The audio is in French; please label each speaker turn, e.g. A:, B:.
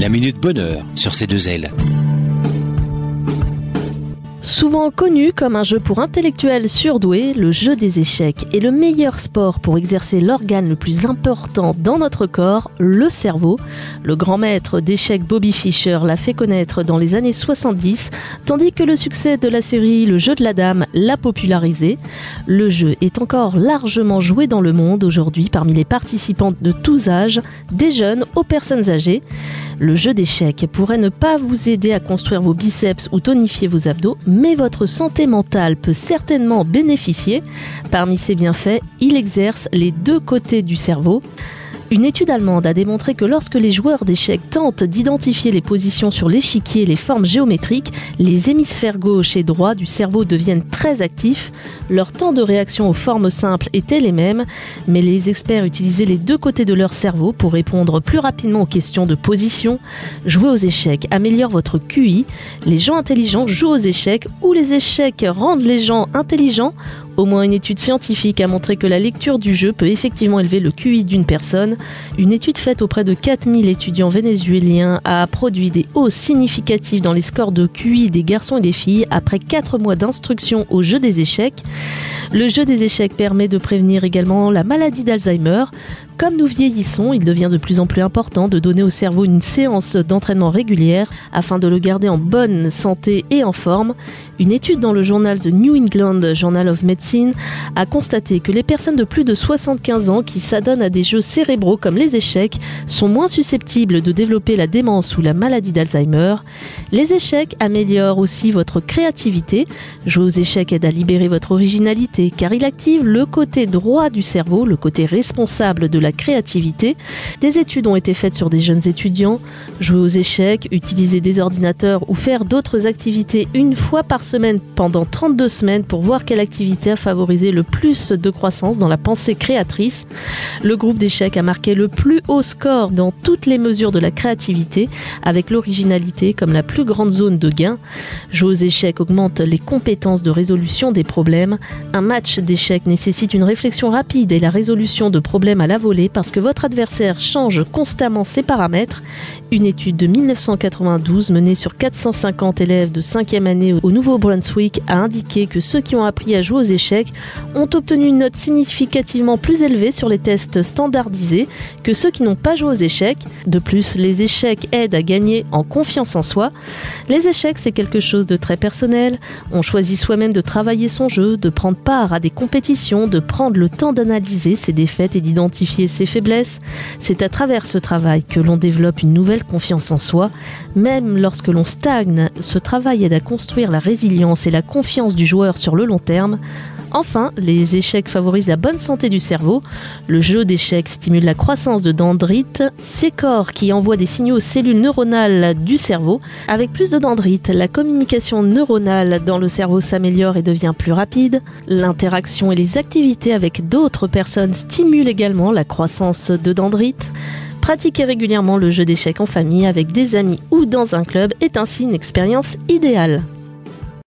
A: La Minute Bonheur sur C2L.
B: Souvent connu comme un jeu pour intellectuels surdoués, le jeu des échecs est le meilleur sport pour exercer l'organe le plus important dans notre corps, le cerveau. Le grand maître d'échecs Bobby Fischer l'a fait connaître dans les années 70, tandis que le succès de la série Le jeu de la dame l'a popularisé. Le jeu est encore largement joué dans le monde aujourd'hui parmi les participants de tous âges, des jeunes aux personnes âgées. Le jeu d'échecs pourrait ne pas vous aider à construire vos biceps ou tonifier vos abdos, mais votre santé mentale peut certainement bénéficier. Parmi ses bienfaits, il exerce les deux côtés du cerveau. Une étude allemande a démontré que lorsque les joueurs d'échecs tentent d'identifier les positions sur l'échiquier et les formes géométriques, les hémisphères gauche et droit du cerveau deviennent très actifs. Leur temps de réaction aux formes simples était les mêmes, mais les experts utilisaient les deux côtés de leur cerveau pour répondre plus rapidement aux questions de position. Jouer aux échecs améliore votre QI. Les gens intelligents jouent aux échecs ou les échecs rendent les gens intelligents. Au moins une étude scientifique a montré que la lecture du jeu peut effectivement élever le QI d'une personne. Une étude faite auprès de 4000 étudiants vénézuéliens a produit des hausses significatives dans les scores de QI des garçons et des filles après 4 mois d'instruction au jeu des échecs. Le jeu des échecs permet de prévenir également la maladie d'Alzheimer. Comme nous vieillissons, il devient de plus en plus important de donner au cerveau une séance d'entraînement régulière afin de le garder en bonne santé et en forme. Une étude dans le journal The New England Journal of Medicine a constaté que les personnes de plus de 75 ans qui s'adonnent à des jeux cérébraux comme les échecs sont moins susceptibles de développer la démence ou la maladie d'Alzheimer. Les échecs améliorent aussi votre créativité. Jouer aux échecs aide à libérer votre originalité car il active le côté droit du cerveau, le côté responsable de la créativité. Des études ont été faites sur des jeunes étudiants. Jouer aux échecs, utiliser des ordinateurs ou faire d'autres activités une fois par semaine pendant 32 semaines pour voir quelle activité a favorisé le plus de croissance dans la pensée créatrice. Le groupe d'échecs a marqué le plus haut score dans toutes les mesures de la créativité avec l'originalité comme la plus grande zone de gain. Jouer aux échecs augmente les compétences de résolution des problèmes. Un match d'échecs nécessite une réflexion rapide et la résolution de problèmes à la volée parce que votre adversaire change constamment ses paramètres. Une étude de 1992 menée sur 450 élèves de 5e année au Nouveau-Brunswick a indiqué que ceux qui ont appris à jouer aux échecs ont obtenu une note significativement plus élevée sur les tests standardisés que ceux qui n'ont pas joué aux échecs. De plus, les échecs aident à gagner en confiance en soi. Les échecs, c'est quelque chose de très personnel. On choisit soi-même de travailler son jeu, de prendre part à des compétitions, de prendre le temps d'analyser ses défaites et d'identifier ses faiblesses. C'est à travers ce travail que l'on développe une nouvelle confiance en soi. Même lorsque l'on stagne, ce travail aide à construire la résilience et la confiance du joueur sur le long terme. Enfin, les échecs favorisent la bonne santé du cerveau. Le jeu d'échecs stimule la croissance de dendrites, ces corps qui envoient des signaux aux cellules neuronales du cerveau. Avec plus de dendrites, la communication neuronale dans le cerveau s'améliore et devient plus rapide. L'interaction et les activités avec d'autres personnes stimulent également la croissance de dendrites. Pratiquer régulièrement le jeu d'échecs en famille avec des amis ou dans un club est ainsi une expérience idéale.